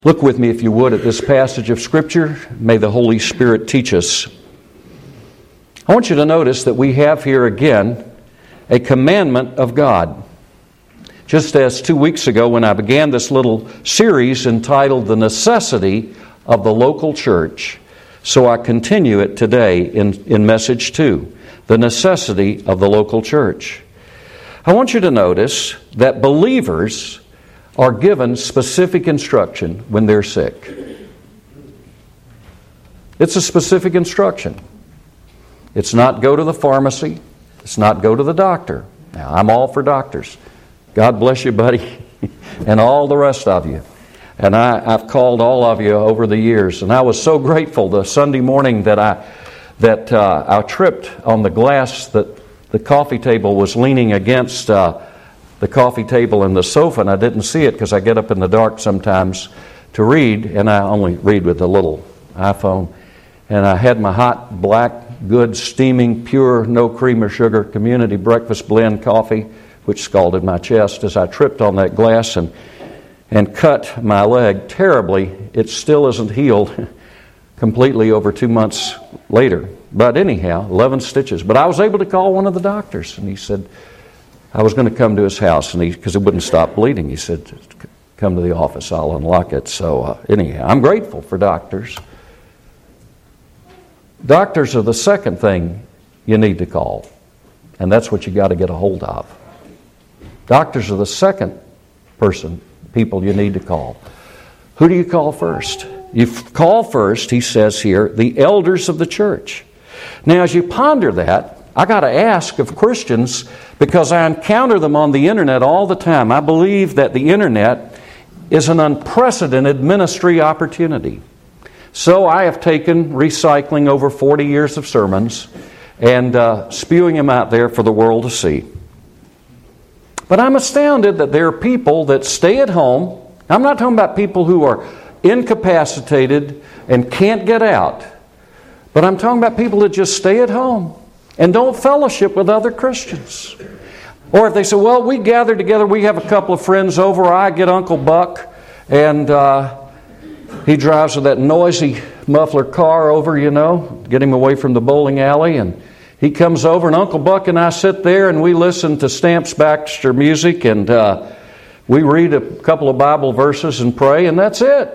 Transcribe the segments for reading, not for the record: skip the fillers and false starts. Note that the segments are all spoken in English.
Look with me, if you would, at this passage of Scripture. May the Holy Spirit teach us. I want you to notice that we have here again a commandment of God. Just as 2 weeks ago when I began this little series entitled The Necessity of the Local Church, so I continue it today in Message 2, The Necessity of the Local Church. I want you to notice that believers are given specific instruction when they're sick. It's a specific instruction. It's not go to the pharmacy. It's not go to the doctor. Now, I'm all for doctors. God bless you, buddy, and all the rest of you. And I've called all of you over the years, and I was so grateful the Sunday morning that I tripped on the glass that the coffee table was leaning against the coffee table and the sofa, and I didn't see it because I get up in the dark sometimes to read, and I only read with a little iPhone. And I had my hot, black, good, steaming, pure, no cream or sugar community breakfast blend coffee, which scalded my chest as I tripped on that glass and cut my leg terribly. It still isn't healed completely over 2 months later. But anyhow, 11 stitches. But I was able to call one of the doctors, and he said, I was going to come to his house, and because it wouldn't stop bleeding, he said, come to the office, I'll unlock it. So anyhow, I'm grateful for doctors. Doctors are the second thing you need to call, and that's what you got to get a hold of. Doctors are the second people you need to call. Who do you call first? You call first, he says here, the elders of the church. Now, as you ponder that, I got to ask of Christians, because I encounter them on the internet all the time. I believe that the internet is an unprecedented ministry opportunity. So I have taken recycling over 40 years of sermons and spewing them out there for the world to see. But I'm astounded that there are people that stay at home. I'm not talking about people who are incapacitated and can't get out. But I'm talking about people that just stay at home and don't fellowship with other Christians. Or if they say, well, we gather together, we have a couple of friends over, I get Uncle Buck, and he drives with that noisy muffler car over, get him away from the bowling alley, and he comes over, and Uncle Buck and I sit there, and we listen to Stamps Baxter music, and we read a couple of Bible verses and pray, and that's it.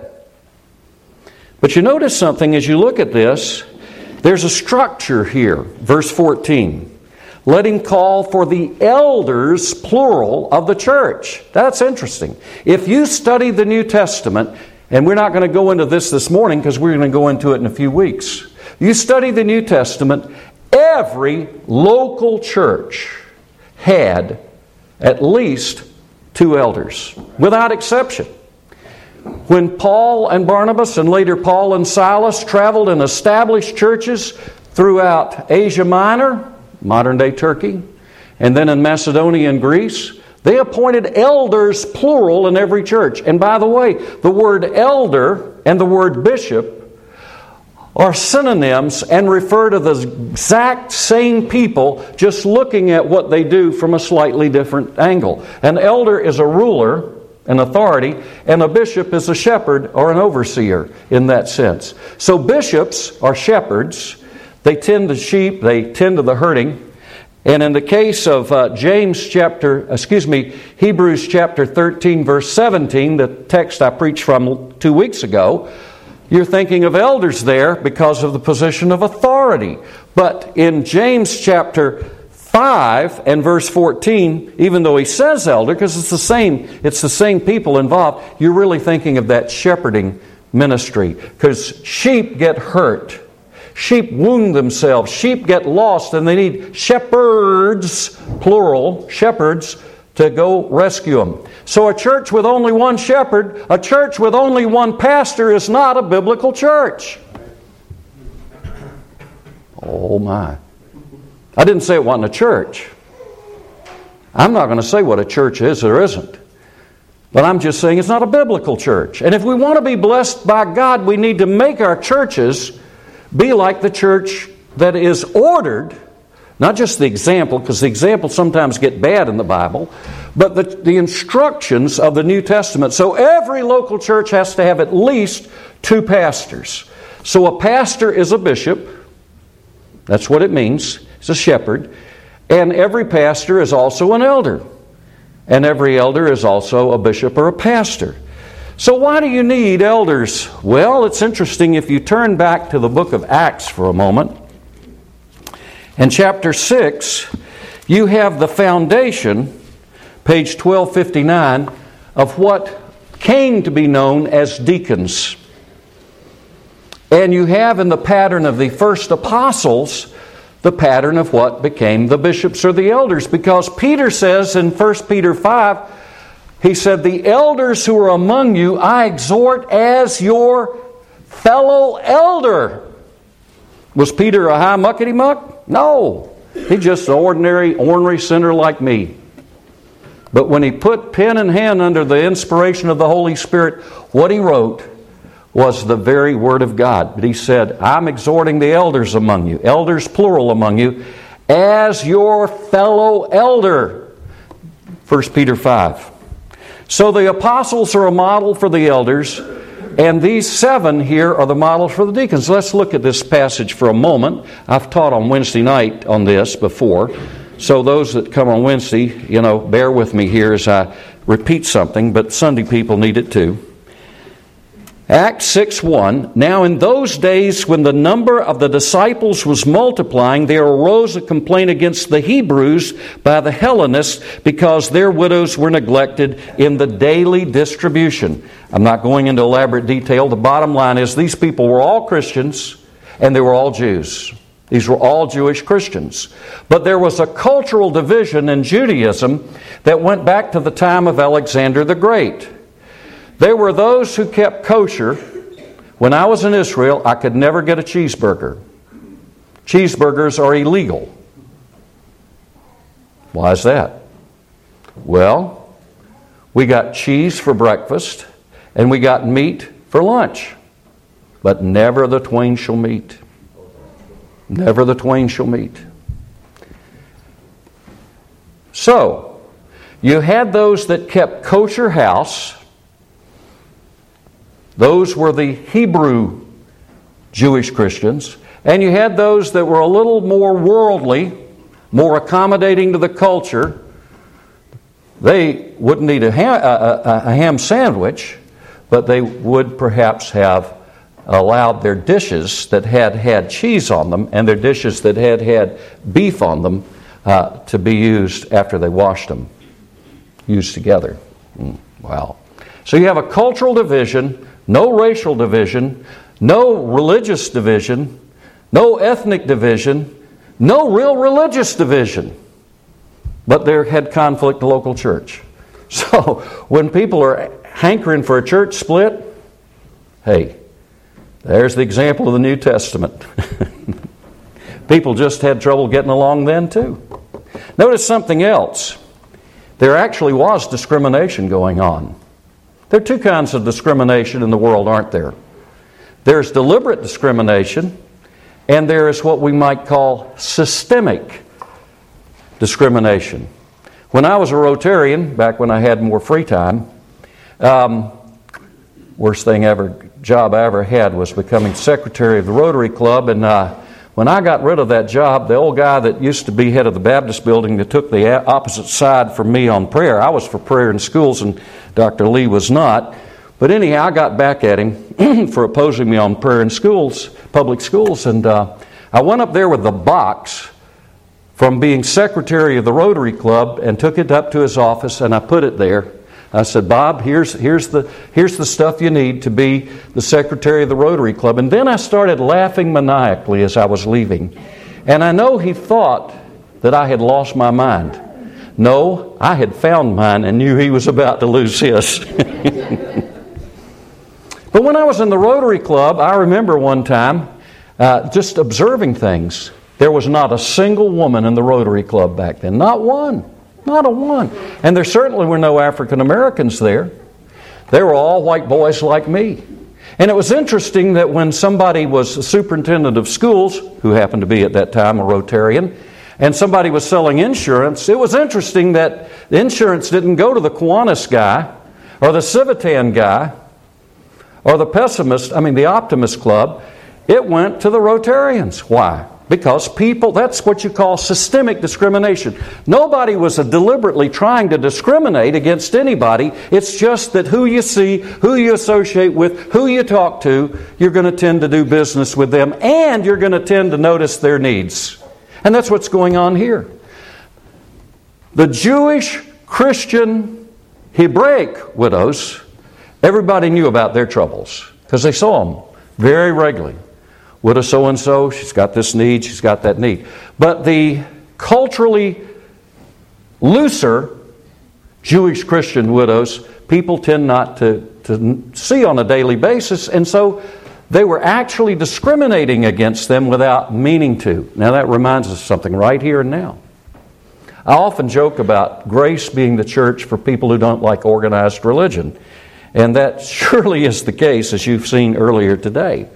But you notice something as you look at this. There's a structure here. Verse 14. Let him call for the elders, plural, of the church. That's interesting. If you study the New Testament, and we're not going to go into this morning because we're going to go into it in a few weeks. You study the New Testament, every local church had at least 2 elders, without exception. When Paul and Barnabas and later Paul and Silas traveled and established churches throughout Asia Minor, modern-day Turkey, and then in Macedonia and Greece, they appointed elders, plural, in every church. And by the way, the word elder and the word bishop are synonyms and refer to the exact same people, just looking at what they do from a slightly different angle. An elder is a ruler, an authority, and a bishop is a shepherd or an overseer in that sense. So bishops are shepherds. They tend to sheep, they tend to the herding. And in the case of Hebrews chapter 13, verse 17, the text I preached from 2 weeks ago, you're thinking of elders there because of the position of authority. But in James chapter 5 and verse 14, even though he says elder, because it's the same people involved, you're really thinking of that shepherding ministry. Because sheep get hurt. Sheep wound themselves. Sheep get lost, and they need shepherds, plural, shepherds, to go rescue them. So a church with only one shepherd, a church with only one pastor is not a biblical church. Oh my. I didn't say it wasn't a church. I'm not going to say what a church is or isn't. But I'm just saying it's not a biblical church. And if we want to be blessed by God, we need to make our churches be like the church that is ordered, not just the example, because the examples sometimes get bad in the Bible, but the instructions of the New Testament. So every local church has to have at least 2 pastors. So a pastor is a bishop. That's what it means. It's a shepherd. And every pastor is also an elder. And every elder is also a bishop or a pastor. So why do you need elders? Well, it's interesting if you turn back to the book of Acts for a moment. In chapter 6, you have the foundation, page 1259, of what came to be known as deacons. And you have in the pattern of the first apostles the pattern of what became the bishops or the elders. Because Peter says in 1 Peter 5, he said, "The elders who are among you I exhort as your fellow elder." Was Peter a high muckety-muck? No. He's just an ordinary, ornery sinner like me. But when he put pen in hand under the inspiration of the Holy Spirit, what he wrote was the very Word of God. But he said, "I'm exhorting the elders among you," elders plural among you, "as your fellow elder." 1 Peter 5. So the apostles are a model for the elders, and these 7 here are the models for the deacons. Let's look at this passage for a moment. I've taught on Wednesday night on this before, so those that come on Wednesday, bear with me here as I repeat something, but Sunday people need it too. Acts 6:1, "Now in those days when the number of the disciples was multiplying, there arose a complaint against the Hebrews by the Hellenists because their widows were neglected in the daily distribution." I'm not going into elaborate detail. The bottom line is these people were all Christians and they were all Jews. These were all Jewish Christians. But there was a cultural division in Judaism that went back to the time of Alexander the Great. There were those who kept kosher. When I was in Israel, I could never get a cheeseburger. Cheeseburgers are illegal. Why is that? Well, we got cheese for breakfast and we got meat for lunch. But never the twain shall meet. Never the twain shall meet. So, you had those that kept kosher house. Those were the Hebrew Jewish Christians. And you had those that were a little more worldly, more accommodating to the culture. They wouldn't eat a ham sandwich, but they would perhaps have allowed their dishes that had cheese on them and their dishes that had beef on them to be used after they washed them, used together. Wow. So you have a cultural division, no racial division, no religious division, no ethnic division, no real religious division. But there had conflict in the local church. So when people are hankering for a church split, hey, there's the example of the New Testament. People just had trouble getting along then too. Notice something else. There actually was discrimination going on. There are 2 kinds of discrimination in the world, aren't there? There's deliberate discrimination, and there is what we might call systemic discrimination. When I was a Rotarian, back when I had more free time, worst job I ever had was becoming secretary of the Rotary Club, and when I got rid of that job, the old guy that used to be head of the Baptist building that took the opposite side from me on prayer. I was for prayer in schools and Dr. Lee was not. But anyhow, I got back at him for opposing me on prayer in schools, public schools. And I went up there with the box from being secretary of the Rotary Club and took it up to his office and I put it there. I said, "Bob, here's the stuff you need to be the secretary of the Rotary Club." And then I started laughing maniacally as I was leaving. And I know he thought that I had lost my mind. No, I had found mine and knew he was about to lose his. But when I was in the Rotary Club, I remember one time just observing things. There was not a single woman in the Rotary Club back then. Not one. Not a one. And there certainly were no African Americans there. They were all white boys like me. And it was interesting that when somebody was a superintendent of schools, who happened to be at that time a Rotarian, and somebody was selling insurance, it was interesting that the insurance didn't go to the Kiwanis guy or the Civitan guy or the Optimist Club. It went to the Rotarians. Why? Because people, that's what you call systemic discrimination. Nobody was deliberately trying to discriminate against anybody. It's just that who you see, who you associate with, who you talk to, you're going to tend to do business with them, and you're going to tend to notice their needs. And that's what's going on here. The Jewish, Christian, Hebraic widows, everybody knew about their troubles because they saw them very regularly. Widow so-and-so, she's got this need, she's got that need. But the culturally looser Jewish Christian widows, people tend not to see on a daily basis, and so they were actually discriminating against them without meaning to. Now that reminds us of something right here and now. I often joke about grace being the church for people who don't like organized religion, and that surely is the case, as you've seen earlier today.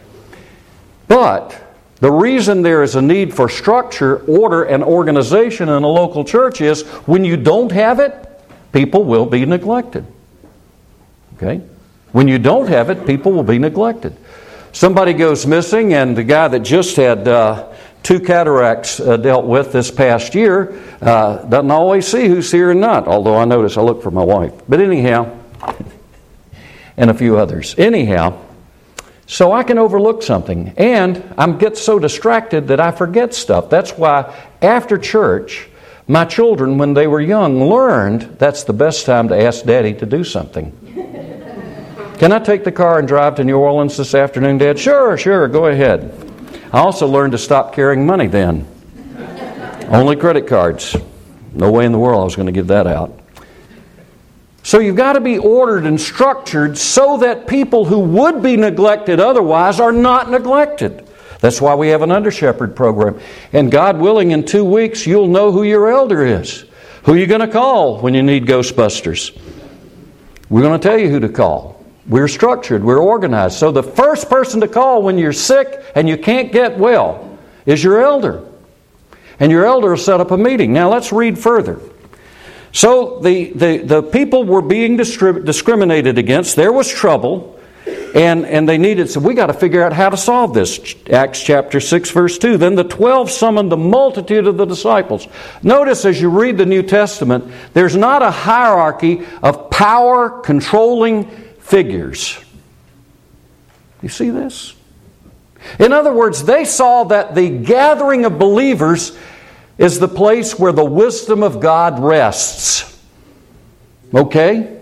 But the reason there is a need for structure, order, and organization in a local church is when you don't have it, people will be neglected. Okay? When you don't have it, people will be neglected. Somebody goes missing, and the guy that just had 2 cataracts dealt with this past year doesn't always see who's here and not, although I notice I look for my wife. But anyhow, and a few others. Anyhow, so I can overlook something, and I get so distracted that I forget stuff. That's why after church, my children, when they were young, learned that's the best time to ask Daddy to do something. Can I take the car and drive to New Orleans this afternoon, Dad? Sure, go ahead. I also learned to stop carrying money then. Only credit cards. No way in the world I was going to give that out. So you've got to be ordered and structured so that people who would be neglected otherwise are not neglected. That's why we have an under-shepherd program. And God willing, in 2 weeks, you'll know who your elder is. Who are you going to call when you need Ghostbusters? We're going to tell you who to call. We're structured. We're organized. So the first person to call when you're sick and you can't get well is your elder. And your elder will set up a meeting. Now let's read further. So the people were being discriminated against. There was trouble. And they needed, so we got to figure out how to solve this. Acts chapter 6, verse 2. Then the 12 summoned the multitude of the disciples. Notice as you read the New Testament, there's not a hierarchy of power controlling figures. You see this? In other words, they saw that the gathering of believers is the place where the wisdom of God rests. Okay?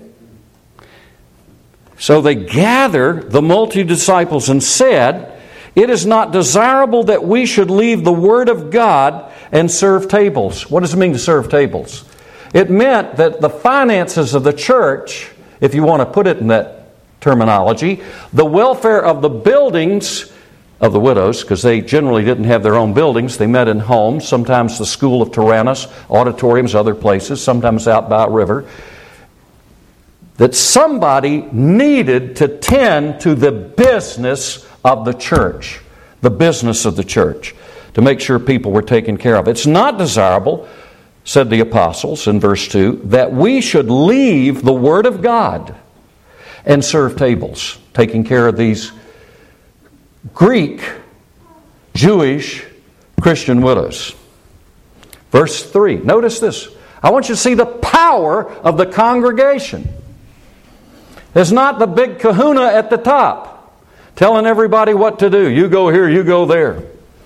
So they gathered the multitude of disciples and said, "It is not desirable that we should leave the Word of God and serve tables." What does it mean to serve tables? It meant that the finances of the church, if you want to put it in that terminology, the welfare of the buildings of the widows, because they generally didn't have their own buildings. They met in homes, sometimes the School of Tyrannus, auditoriums, other places, sometimes out by a river. That somebody needed to tend to the business of the church, the business of the church, to make sure people were taken care of. It's not desirable, said the apostles in verse 2, that we should leave the Word of God and serve tables, taking care of these Greek, Jewish, Christian widows. Verse 3, notice this. I want you to see the power of the congregation. It's not the big kahuna at the top telling everybody what to do. You go here, you go there.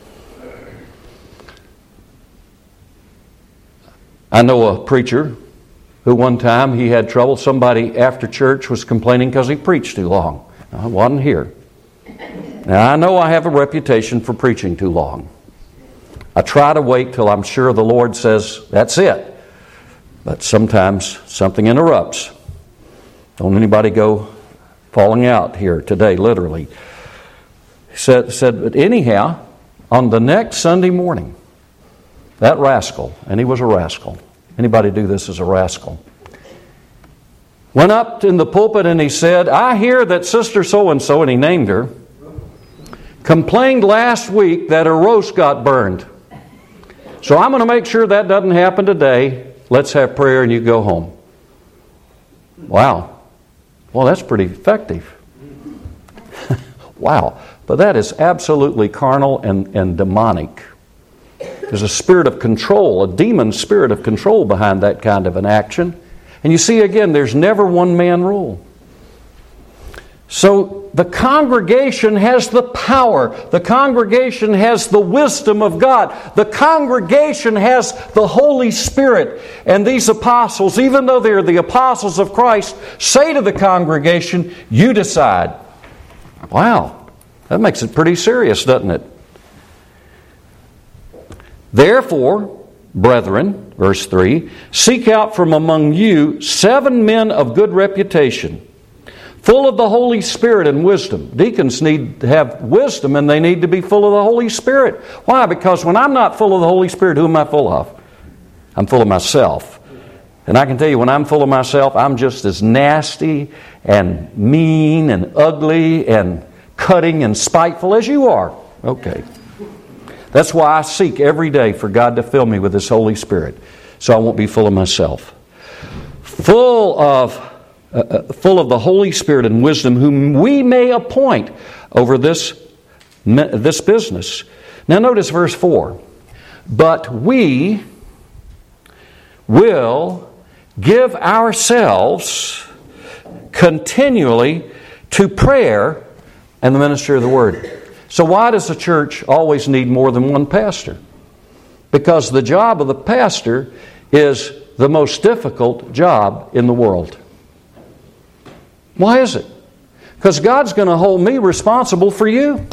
I know a preacher who one time he had trouble. Somebody after church was complaining because he preached too long. I wasn't here. Now I know I have a reputation for preaching too long. I try to wait till I'm sure the Lord says, that's it. But sometimes something interrupts. Don't anybody go falling out here today, literally. He said, but anyhow, on the next Sunday morning, that rascal, and he was a rascal. Anybody do this as a rascal? Went up in the pulpit and he said, I hear that Sister so-and-so, and he named her, complained last week that her roast got burned. So I'm going to make sure that doesn't happen today. Let's have prayer and you go home. Wow. Well, that's pretty effective. Wow. But that is absolutely carnal and demonic. There's a spirit of control, a demon spirit of control behind that kind of an action. And you see, again, there's never one man rule. So the congregation has the power. The congregation has the wisdom of God. The congregation has the Holy Spirit. And these apostles, even though they're the apostles of Christ, say to the congregation, you decide. Wow, that makes it pretty serious, doesn't it? Therefore, brethren, verse 3, seek out from among you 7 men of good reputation, full of the Holy Spirit and wisdom. Deacons need to have wisdom and they need to be full of the Holy Spirit. Why? Because when I'm not full of the Holy Spirit, who am I full of? I'm full of myself. And I can tell you, when I'm full of myself, I'm just as nasty and mean and ugly and cutting and spiteful as you are. Okay. That's why I seek every day for God to fill me with His Holy Spirit, so I won't be full of myself. Full of the Holy Spirit and wisdom, whom we may appoint over this business. Now notice verse 4. But we will give ourselves continually to prayer and the ministry of the Word. So why does the church always need more than one pastor? Because the job of the pastor is the most difficult job in the world. Why is it? Because God's going to hold me responsible for you.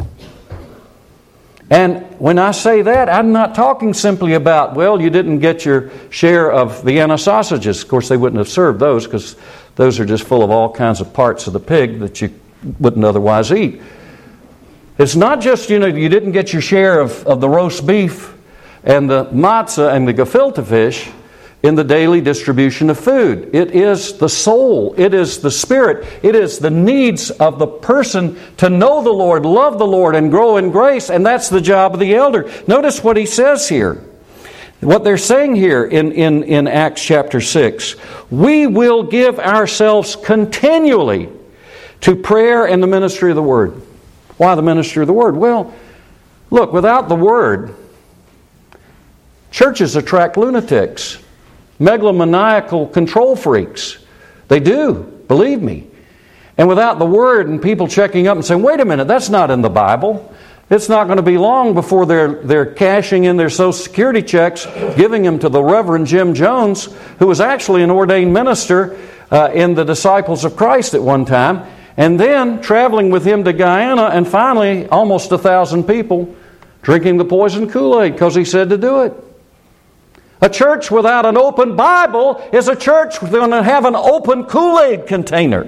And when I say that, I'm not talking simply about, well, you didn't get your share of Vienna sausages. Of course, they wouldn't have served those because those are just full of all kinds of parts of the pig that you wouldn't otherwise eat. It's not just, you didn't get your share of the roast beef and the matzah and the gefilte fish in the daily distribution of food. It is the soul. It is the spirit. It is the needs of the person to know the Lord, love the Lord, and grow in grace. And that's the job of the elder. Notice what he says here. What they're saying here in Acts chapter 6. We will give ourselves continually to prayer and the ministry of the Word. Why the ministry of the Word? Well, look, without the Word, churches attract lunatics, megalomaniacal control freaks. They do, believe me. And without the Word and people checking up and saying, wait a minute, that's not in the Bible. It's not going to be long before they're cashing in their Social Security checks, giving them to the Reverend Jim Jones, who was actually an ordained minister in the Disciples of Christ at one time. And then traveling with him to Guyana, and finally almost 1,000 people drinking the poison Kool-Aid because he said to do it. A church without an open Bible is a church that's going to have an open Kool-Aid container.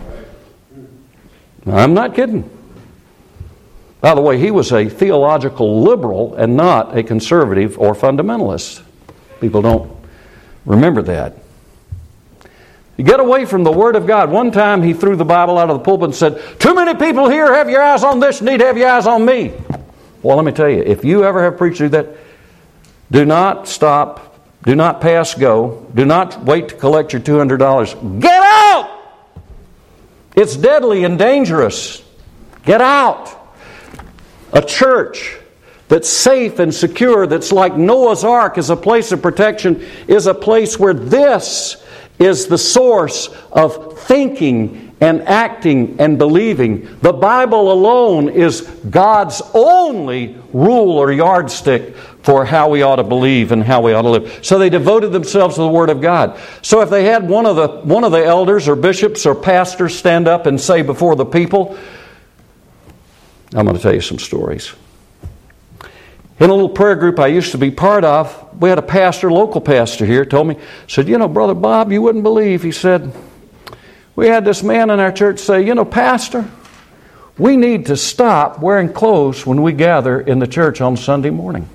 I'm not kidding. By the way, he was a theological liberal and not a conservative or fundamentalist. People don't remember that. You get away from the Word of God. One time he threw the Bible out of the pulpit and said, too many people here have your eyes on this, need to have your eyes on me. Well, let me tell you, if you ever have preached do that, do not stop, do not pass go, do not wait to collect your $200. Get out! It's deadly and dangerous. Get out. A church that's safe and secure, that's like Noah's Ark, is a place of protection, is a place where this is the source of thinking and acting and believing. The Bible alone is God's only rule or yardstick for how we ought to believe and how we ought to live. So they devoted themselves to the Word of God. So if they had one of the elders or bishops or pastors stand up and say before the people, I'm going to tell you some stories. In a little prayer group I used to be part of, we had a pastor, local pastor here, told me, said, Brother Bob, you wouldn't believe. He said, we had this man in our church say, Pastor, we need to stop wearing clothes when we gather in the church on Sunday morning.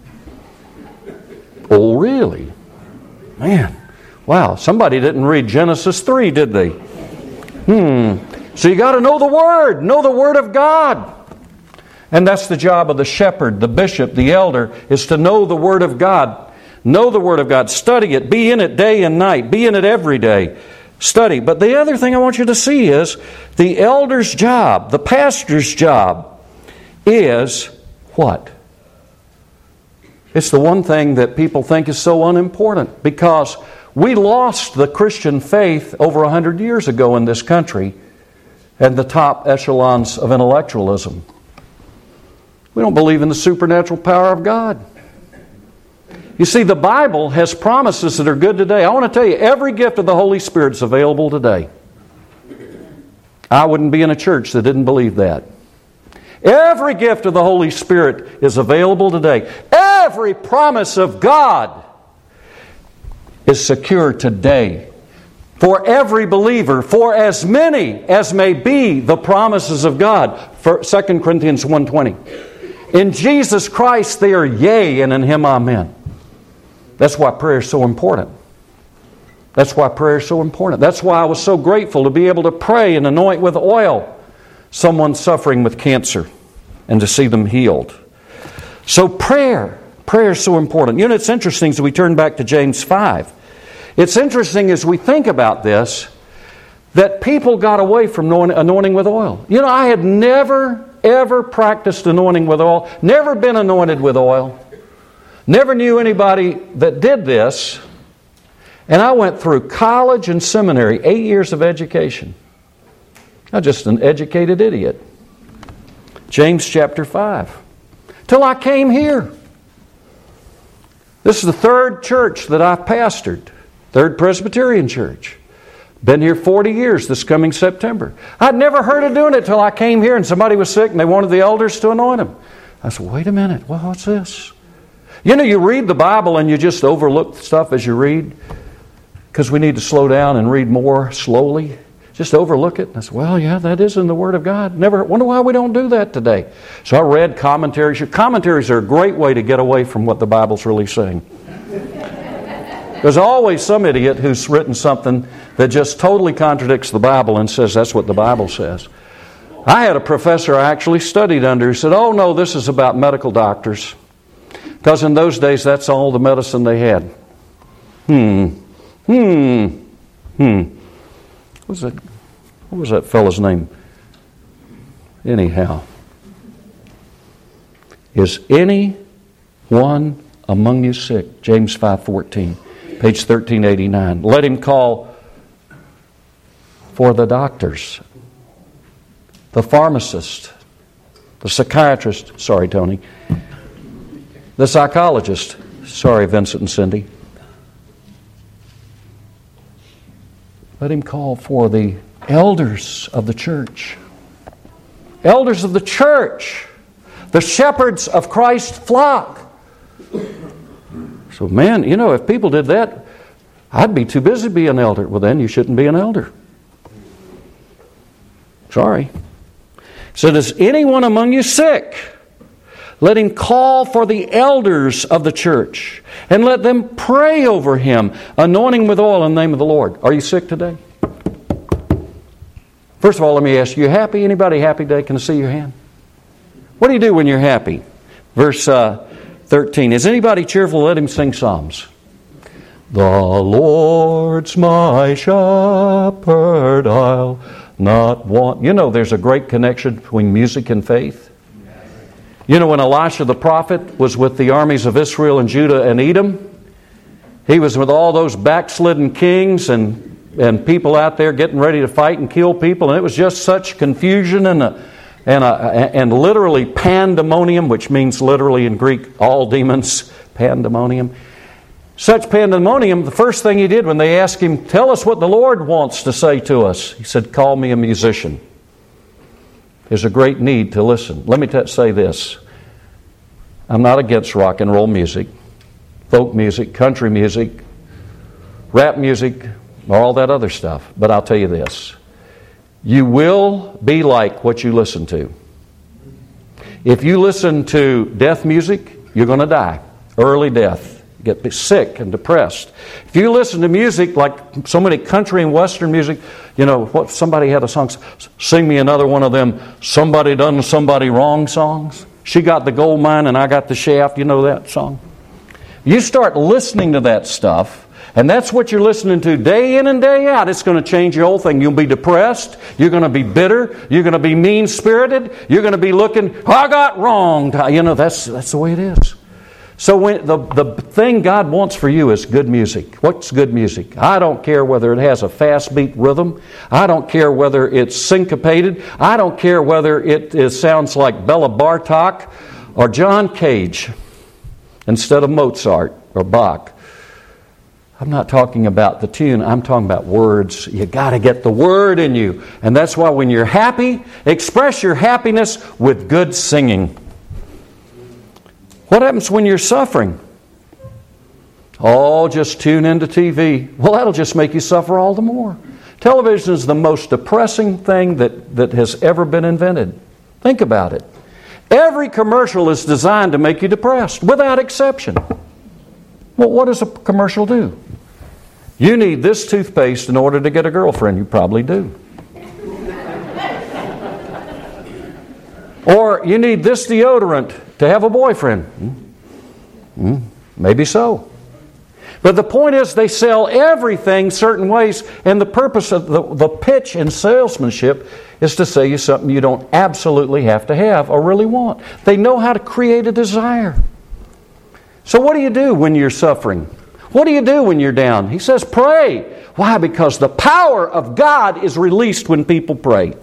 Oh, really? Man, wow, somebody didn't read Genesis 3, did they? So you got to know the Word of God. And that's the job of the shepherd, the bishop, the elder, is to know the Word of God. Know the Word of God. Study it. Be in it day and night. Be in it every day. Study. But the other thing I want you to see is the elder's job, the pastor's job, is what? It's the one thing that people think is so unimportant, because we lost the Christian faith over 100 years ago in this country and the top echelons of intellectualism. We don't believe in the supernatural power of God. You see, the Bible has promises that are good today. I want to tell you, every gift of the Holy Spirit is available today. I wouldn't be in a church that didn't believe that. Every gift of the Holy Spirit is available today. Every promise of God is secure today for every believer, for as many as may be the promises of God. For 2 Corinthians 1:20. In Jesus Christ they are yea, and in Him amen. That's why prayer is so important. That's why prayer is so important. That's why I was so grateful to be able to pray and anoint with oil someone suffering with cancer and to see them healed. So prayer is so important. You know, it's interesting as we turn back to James 5. It's interesting as we think about this that people got away from anointing with oil. You know, I had never, ever practiced anointing with oil, never been anointed with oil, never knew anybody that did this, and I went through college and seminary, 8 years of education. I'm just an educated idiot. James chapter 5. Till I came here. This is the third church that I've pastored, Third Presbyterian Church. Been here 40 years this coming September. I'd never heard of doing it till I came here and somebody was sick and they wanted the elders to anoint him. I said, wait a minute, well, what's this? You know, you read the Bible and you just overlook stuff as you read because we need to slow down and read more slowly. Just overlook it. And I said, well, yeah, that is in the Word of God. Wonder why we don't do that today. So I read commentaries. Commentaries are a great way to get away from what the Bible's really saying. There's always some idiot who's written something that just totally contradicts the Bible and says that's what the Bible says. I had a professor I actually studied under who said, oh no, this is about medical doctors. Because in those days, that's all the medicine they had. What was that fellow's name? Anyhow. Is anyone among you sick? James 5:14. Page 1389. Let him call for the doctors, the pharmacist, the psychiatrist, sorry, Tony, the psychologist, sorry, Vincent and Cindy. Let him call for the elders of the church. Elders of the church, the shepherds of Christ's flock. So, man, you know, if people did that, I'd be too busy to be an elder. Well, then you shouldn't be an elder. Sorry. So, is anyone among you sick? Let him call for the elders of the church and let them pray over him, anointing with oil in the name of the Lord. Are you sick today? First of all, let me ask you, happy? Anybody happy today? Can I see your hand? What do you do when you're happy? Verse 13. Is anybody cheerful? Let him sing psalms. The Lord's my shepherd, I'll not want. You know, there's a great connection between music and faith. You know, when Elisha the prophet was with the armies of Israel and Judah and Edom, he was with all those backslidden kings and people out there getting ready to fight and kill people, and it was just such confusion and literally pandemonium, which means literally in Greek, all demons, pandemonium. Such pandemonium, the first thing he did when they asked him, tell us what the Lord wants to say to us, he said, call me a musician. There's a great need to listen. Let me say this. I'm not against rock and roll music, folk music, country music, rap music, or all that other stuff. But I'll tell you this. You will be like what you listen to. If you listen to death music, you're going to die. Early death. get sick and depressed. If you listen to music like so many country and western music, you know, what somebody had a song, sing me another one of them somebody done somebody wrong songs. She got the gold mine and I got the shaft. You know that song? You start listening to that stuff, and that's what you're listening to day in and day out. It's going to change your whole thing. You'll be depressed. You're going to be bitter. You're going to be mean-spirited. You're going to be looking, I got wronged. You know, that's the way it is. So when the thing God wants for you is good music. What's good music? I don't care whether it has a fast beat rhythm. I don't care whether it's syncopated. I don't care whether it sounds like Bela Bartok or John Cage instead of Mozart or Bach. I'm not talking about the tune. I'm talking about words. You got to get the word in you. And that's why when you're happy, express your happiness with good singing. What happens when you're suffering? Oh, just tune into TV. Well, that'll just make you suffer all the more. Television is the most depressing thing that has ever been invented. Think about it. Every commercial is designed to make you depressed, without exception. Well, what does a commercial do? You need this toothpaste in order to get a girlfriend. You probably do. Or you need this deodorant to have a boyfriend. Maybe so. But the point is they sell everything certain ways, and the purpose of the pitch in salesmanship is to sell you something you don't absolutely have to have or really want. They know how to create a desire. So what do you do when you're suffering? What do you do when you're down? He says, pray. Why? Because the power of God is released when people pray.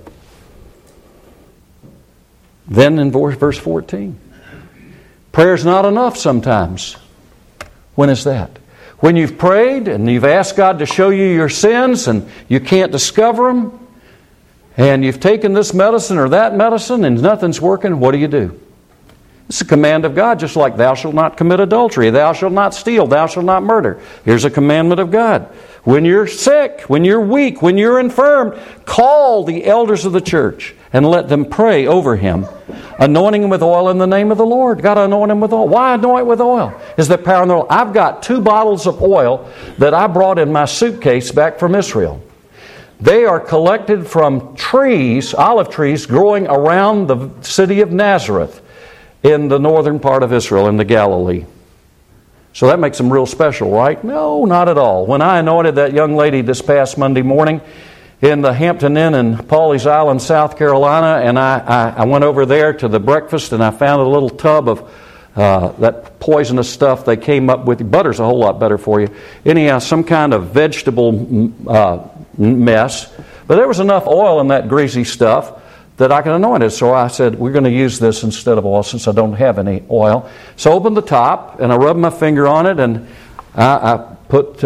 Then in verse 14, prayer's not enough sometimes. When is that? When you've prayed and you've asked God to show you your sins and you can't discover them, and you've taken this medicine or that medicine and nothing's working, what do? It's a command of God, just like thou shalt not commit adultery, thou shalt not steal, thou shalt not murder. Here's a commandment of God. When you're sick, when you're weak, when you're infirm, call the elders of the church and let them pray over him, anointing him with oil in the name of the Lord. Got to anoint him with oil. Why anoint with oil? Is there power in the oil? I've got 2 bottles of oil that I brought in my suitcase back from Israel. They are collected from trees, olive trees, growing around the city of Nazareth in the northern part of Israel, in the Galilee. So that makes them real special, right? No, not at all. When I anointed that young lady this past Monday morning in the Hampton Inn in Pawleys Island, South Carolina, and I went over there to the breakfast and I found a little tub of that poisonous stuff they came up with. Butter's a whole lot better for you. Anyhow, some kind of vegetable mess. But there was enough oil in that greasy stuff that I can anoint it. So I said, we're going to use this instead of oil since I don't have any oil. So I opened the top and I rubbed my finger on it and I put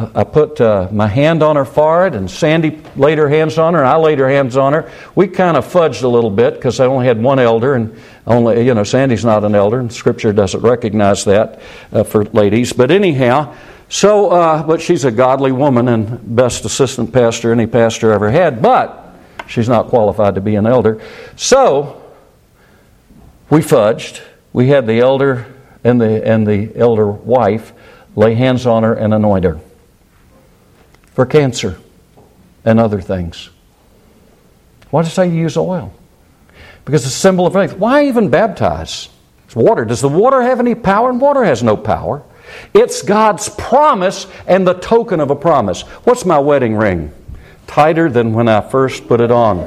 my hand on her forehead, and Sandy laid her hands on her and I laid her hands on her. We kind of fudged a little bit because I only had one elder, and only, Sandy's not an elder, and Scripture doesn't recognize that for ladies. But anyhow, but she's a godly woman and best assistant pastor any pastor ever had, but she's not qualified to be an elder. So we fudged. We had the elder and the elder wife lay hands on her and anoint her for cancer and other things. Why does it say you use oil? Because it's a symbol of faith. Why even baptize? It's water. Does the water have any power? And water has no power. It's God's promise and the token of a promise. What's my wedding ring? Tighter than when I first put it on.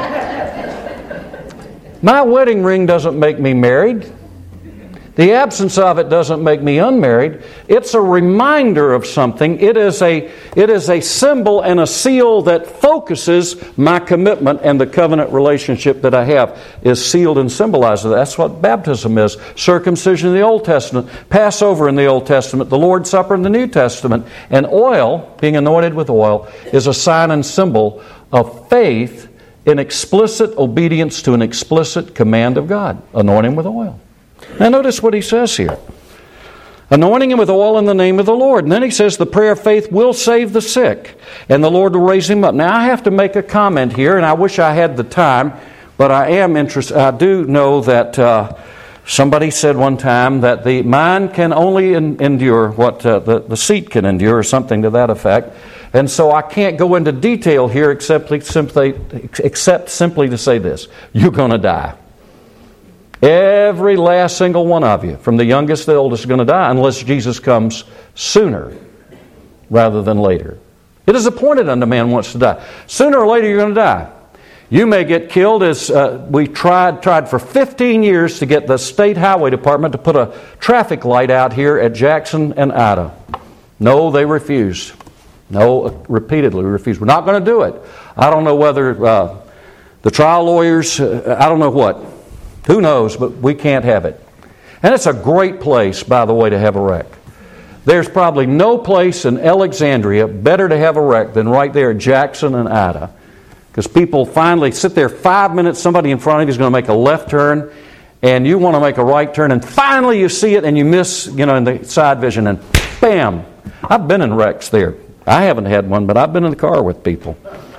My wedding ring doesn't make me married. The absence of it doesn't make me unmarried. It's a reminder of something. It is a symbol and a seal that focuses my commitment, and the covenant relationship that I have is sealed and symbolized. That's what baptism is. Circumcision in the Old Testament, Passover in the Old Testament, the Lord's Supper in the New Testament. And oil, being anointed with oil, is a sign and symbol of faith in explicit obedience to an explicit command of God. Anoint him with oil. Now notice what he says here. Anointing him with oil in the name of the Lord. And then he says the prayer of faith will save the sick, and the Lord will raise him up. Now I have to make a comment here, and I wish I had the time, but I am interested. I do know that Somebody said one time that the mind can only endure what the seat can endure, or something to that effect. And so I can't go into detail here except simply to say this. You're going to die. Every last single one of you, from the youngest to the oldest, is going to die unless Jesus comes sooner rather than later. It is appointed unto man once to die. Sooner or later you're going to die. You may get killed, as we tried for 15 years to get the State Highway Department to put a traffic light out here at Jackson and Ida. No, they refused. No, repeatedly refused. We're not going to do it. I don't know whether the trial lawyers, I don't know what. Who knows, but we can't have it. And it's a great place, by the way, to have a wreck. There's probably no place in Alexandria better to have a wreck than right there at Jackson and Ida. Because people finally sit there 5 minutes, somebody in front of you is going to make a left turn, and you want to make a right turn, and finally you see it and you miss, in the side vision, and bam! I've been in wrecks there. I haven't had one, but I've been in the car with people.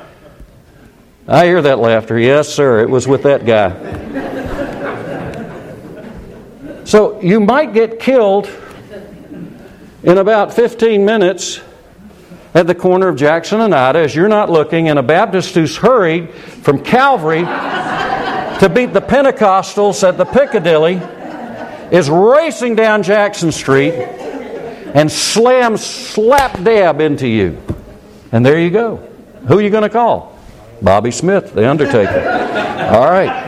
I hear that laughter. Yes, sir, it was with that guy. So you might get killed in about 15 minutes at the corner of Jackson and Ida as you're not looking, and a Baptist who's hurried from Calvary to beat the Pentecostals at the Piccadilly is racing down Jackson Street and slams slap dab into you. And there you go. Who are you going to call? Bobby Smith, the Undertaker. All right.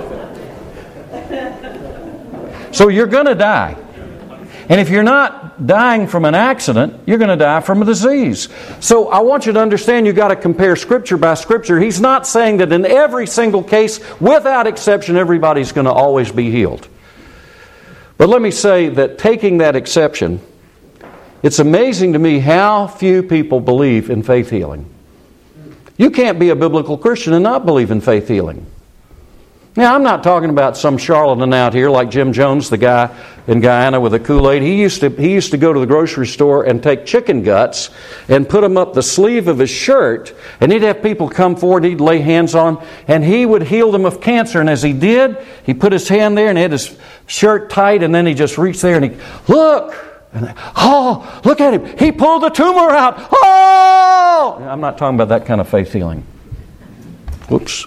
So you're going to die. And if you're not dying from an accident, you're going to die from a disease. So I want you to understand you've got to compare Scripture by Scripture. He's not saying that in every single case, without exception, everybody's going to always be healed. But let me say that taking that exception, it's amazing to me how few people believe in faith healing. You can't be a biblical Christian and not believe in faith healing. Now, I'm not talking about some charlatan out here like Jim Jones, the guy in Guyana with a Kool-Aid. He used to go to the grocery store and take chicken guts and put them up the sleeve of his shirt, and he'd have people come forward, he'd lay hands on them, and he would heal them of cancer. And as he did, he put his hand there and he had his shirt tight, and then he just reached there and he, look! And, oh, look at him. He pulled the tumor out. Oh! I'm not talking about that kind of faith healing. Whoops.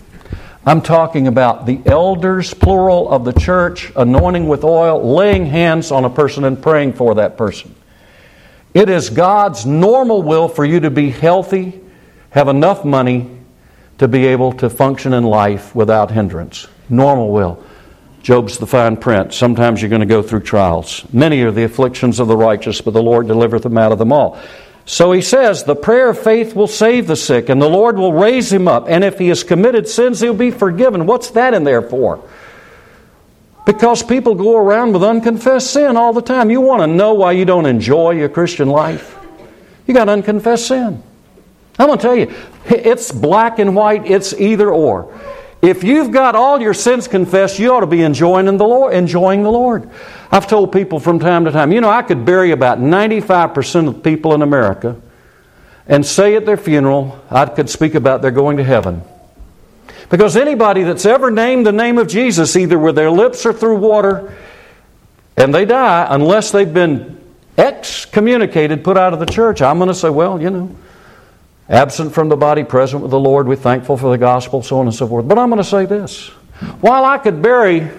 I'm talking about the elders, plural, of the church, anointing with oil, laying hands on a person and praying for that person. It is God's normal will for you to be healthy, have enough money to be able to function in life without hindrance. Normal will. Job's the fine print. Sometimes you're going to go through trials. Many are the afflictions of the righteous, but the Lord delivereth them out of them all. So he says, the prayer of faith will save the sick, and the Lord will raise him up. And if he has committed sins, he'll be forgiven. What's that in there for? Because people go around with unconfessed sin all the time. You want to know why you don't enjoy your Christian life? You got unconfessed sin. I'm going to tell you, it's black and white. It's either or. If you've got all your sins confessed, you ought to be enjoying the Lord. I've told people from time to time, I could bury about 95% of the people in America and say at their funeral, I could speak about their going to heaven. Because anybody that's ever named the name of Jesus, either with their lips or through water, and they die, unless they've been excommunicated, put out of the church, I'm going to say, well, absent from the body, present with the Lord, we're thankful for the gospel, so on and so forth. But I'm going to say this. While I could bury,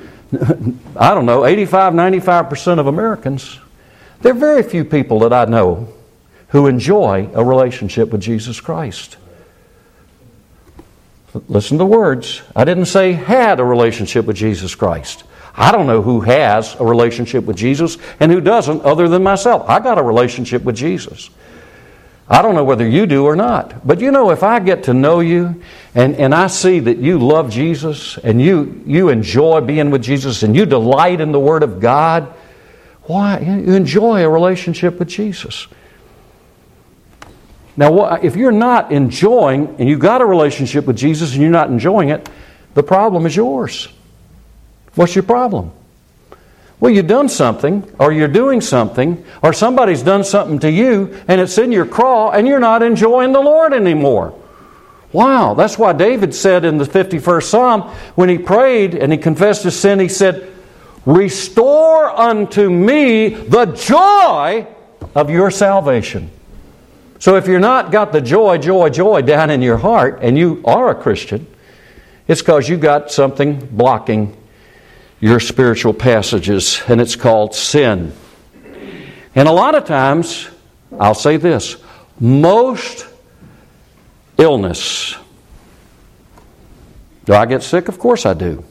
85, 95% of Americans, there are very few people that I know who enjoy a relationship with Jesus Christ. Listen to the words. I didn't say had a relationship with Jesus Christ. I don't know who has a relationship with Jesus and who doesn't other than myself. I got a relationship with Jesus. I don't know whether you do or not. But if I get to know you and I see that you love Jesus and you enjoy being with Jesus and you delight in the Word of God, why? You enjoy a relationship with Jesus. Now, if you're not enjoying, and you've got a relationship with Jesus and you're not enjoying it, the problem is yours. What's your problem? Well, you've done something, or you're doing something, or somebody's done something to you, and it's in your craw, and you're not enjoying the Lord anymore. Wow, that's why David said in the 51st Psalm, when he prayed and he confessed his sin, he said, "Restore unto me the joy of your salvation." So if you're not got the joy down in your heart, and you are a Christian, it's because you got something blocking your spiritual passages, and it's called sin. And a lot of times, I'll say this, most illness. Do I get sick? Of course I do.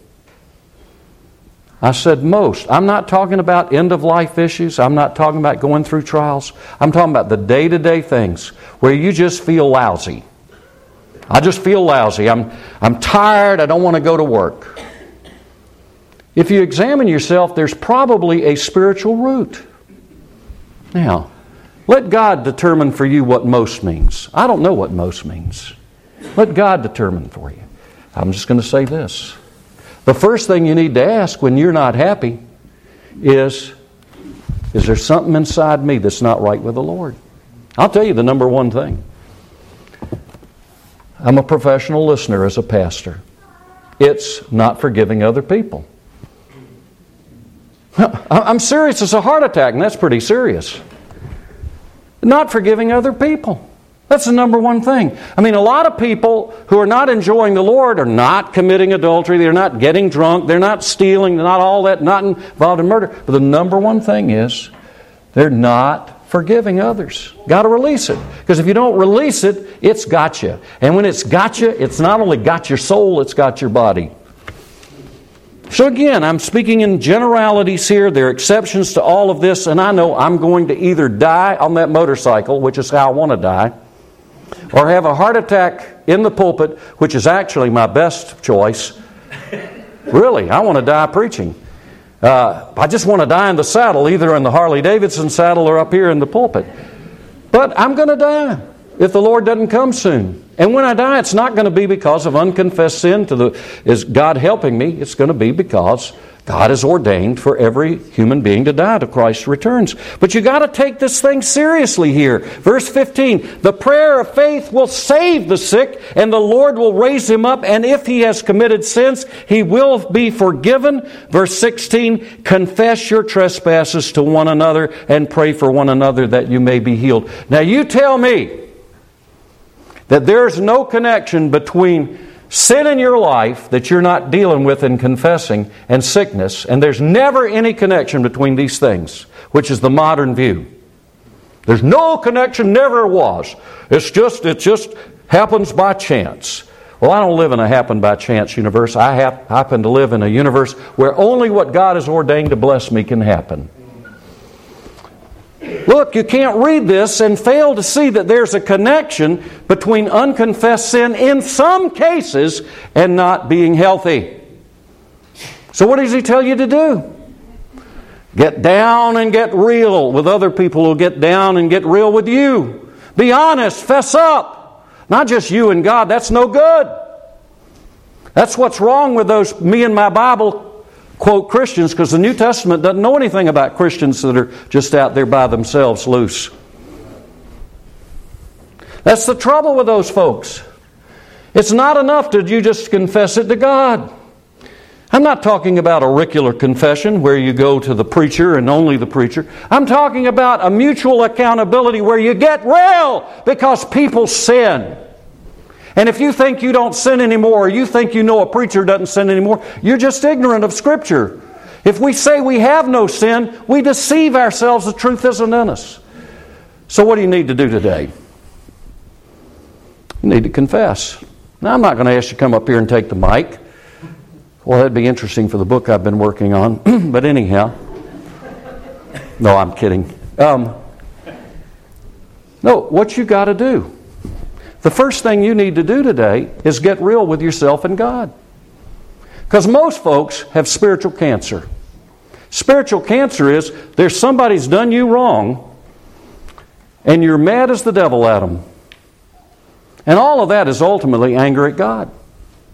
I said most. I'm not talking about end-of-life issues. I'm not talking about going through trials. I'm talking about the day-to-day things where you just feel lousy. I just feel lousy. I'm tired. I don't want to go to work. If you examine yourself, there's probably a spiritual root. Now, let God determine for you what most means. I don't know what most means. Let God determine for you. I'm just going to say this. The first thing you need to ask when you're not happy is there something inside me that's not right with the Lord? I'll tell you the number one thing. I'm a professional listener as a pastor. It's not forgiving other people. I'm serious. It's a heart attack, and that's pretty serious. Not forgiving other people. That's the number one thing. I mean, a lot of people who are not enjoying the Lord are not committing adultery. They're not getting drunk. They're not stealing. They're not all that. Not involved in murder. But the number one thing is they're not forgiving others. Got to release it. Because if you don't release it, it's got you. And when it's got you, it's not only got your soul, it's got your body. So again, I'm speaking in generalities here. There are exceptions to all of this. And I know I'm going to either die on that motorcycle, which is how I want to die, or have a heart attack in the pulpit, which is actually my best choice. Really, I want to die preaching. I just want to die in the saddle, either in the Harley-Davidson saddle or up here in the pulpit. But I'm going to die if the Lord doesn't come soon. And when I die, it's not going to be because of unconfessed sin is God helping me. It's going to be because God has ordained for every human being to die till Christ returns. But you got to take this thing seriously here. Verse 15, the prayer of faith will save the sick, and the Lord will raise him up, and if he has committed sins, he will be forgiven. Verse 16, confess your trespasses to one another and pray for one another that you may be healed. Now you tell me that there's no connection between sin in your life that you're not dealing with and confessing, and sickness, and there's never any connection between these things, which is the modern view. There's no connection, never was. It just happens by chance. Well, I don't live in a happen by chance universe. I happen to live in a universe where only what God has ordained to bless me can happen. Look, you can't read this and fail to see that there's a connection between unconfessed sin in some cases and not being healthy. So what does he tell you to do? Get down and get real with other people who get down and get real with you. Be honest, fess up. Not just you and God, that's no good. That's what's wrong with those me and my Bible quote Christians, because the New Testament doesn't know anything about Christians that are just out there by themselves loose. That's the trouble with those folks. It's not enough that you just confess it to God. I'm not talking about auricular confession where you go to the preacher and only the preacher. I'm talking about a mutual accountability where you get real because people sin. And if you think you don't sin anymore, or you think you know a preacher doesn't sin anymore, you're just ignorant of Scripture. If we say we have no sin, we deceive ourselves. The truth isn't in us. So what do you need to do today? You need to confess. Now, I'm not going to ask you to come up here and take the mic. Well, that'd be interesting for the book I've been working on. But anyhow. No, I'm kidding. No, what you got to do. The first thing you need to do today is get real with yourself and God. Because most folks have spiritual cancer. Spiritual cancer is there's somebody's done you wrong and you're mad as the devil at them. And all of that is ultimately anger at God.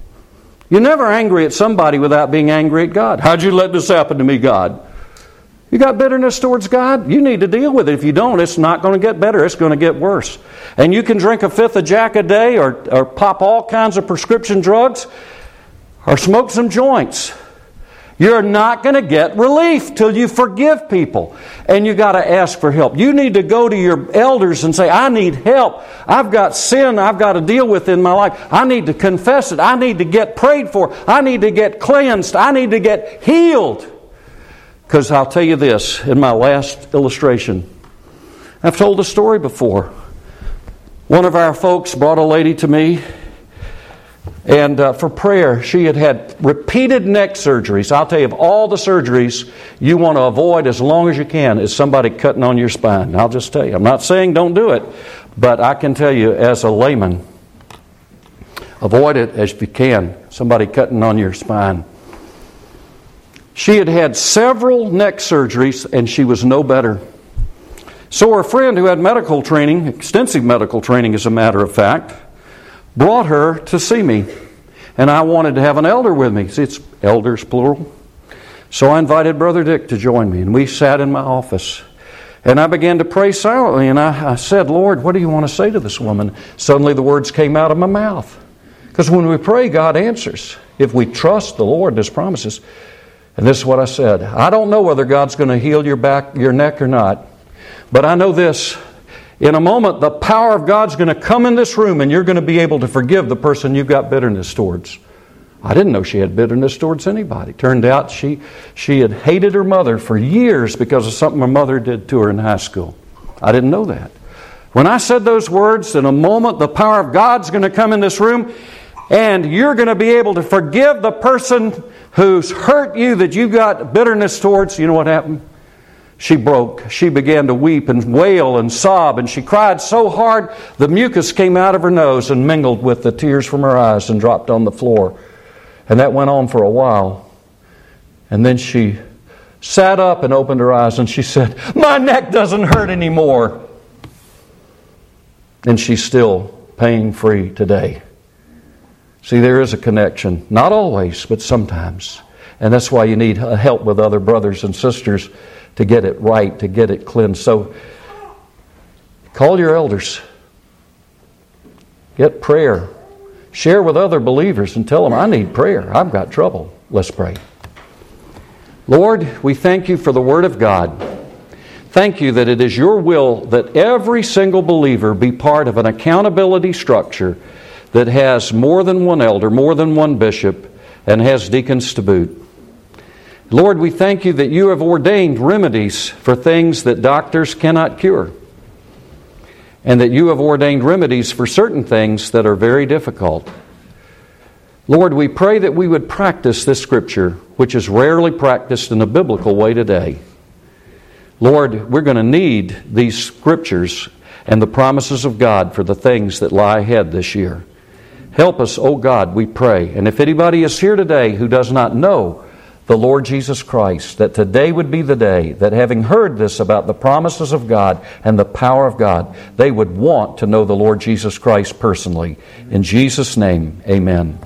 You're never angry at somebody without being angry at God. How'd you let this happen to me, God? You got bitterness towards God? You need to deal with it. If you don't, it's not going to get better. It's going to get worse. And you can drink a fifth of Jack a day or pop all kinds of prescription drugs or smoke some joints. You're not going to get relief till you forgive people. And you got to ask for help. You need to go to your elders and say, I need help. I've got sin I've got to deal with in my life. I need to confess it. I need to get prayed for. I need to get cleansed. I need to get healed. Because I'll tell you this, in my last illustration, I've told a story before. One of our folks brought a lady to me, and for prayer, she had repeated neck surgeries. I'll tell you, of all the surgeries you want to avoid as long as you can is somebody cutting on your spine. I'll just tell you, I'm not saying don't do it, but I can tell you as a layman, avoid it as you can, somebody cutting on your spine. She had had several neck surgeries, and she was no better. So her friend, who had medical training, extensive medical training as a matter of fact, brought her to see me. And I wanted to have an elder with me. See, it's elders, plural. So I invited Brother Dick to join me, and we sat in my office. And I began to pray silently, and I said, Lord, what do you want to say to this woman? Suddenly the words came out of my mouth. Because when we pray, God answers. If we trust the Lord and His promises. And this is what I said. I don't know whether God's going to heal your back, your neck or not. But I know this. In a moment, the power of God's going to come in this room and you're going to be able to forgive the person you've got bitterness towards. I didn't know she had bitterness towards anybody. Turned out she had hated her mother for years because of something her mother did to her in high school. I didn't know that. When I said those words, in a moment, the power of God's going to come in this room and you're going to be able to forgive the person who's hurt you, that you've got bitterness towards. You know what happened? She broke. She began to weep and wail and sob, and she cried so hard the mucus came out of her nose and mingled with the tears from her eyes and dropped on the floor. And that went on for a while. And then she sat up and opened her eyes and she said, my neck doesn't hurt anymore. And she's still pain-free today. See, there is a connection. Not always, but sometimes. And that's why you need help with other brothers and sisters to get it right, to get it cleansed. So, call your elders. Get prayer. Share with other believers and tell them, I need prayer. I've got trouble. Let's pray. Lord, we thank you for the Word of God. Thank you that it is your will that every single believer be part of an accountability structure that has more than one elder, more than one bishop, and has deacons to boot. Lord, we thank you that you have ordained remedies for things that doctors cannot cure, and that you have ordained remedies for certain things that are very difficult. Lord, we pray that we would practice this Scripture, which is rarely practiced in a biblical way today. Lord, we're going to need these Scriptures and the promises of God for the things that lie ahead this year. Help us, O God, we pray. And if anybody is here today who does not know the Lord Jesus Christ, that today would be the day that having heard this about the promises of God and the power of God, they would want to know the Lord Jesus Christ personally. In Jesus' name, amen.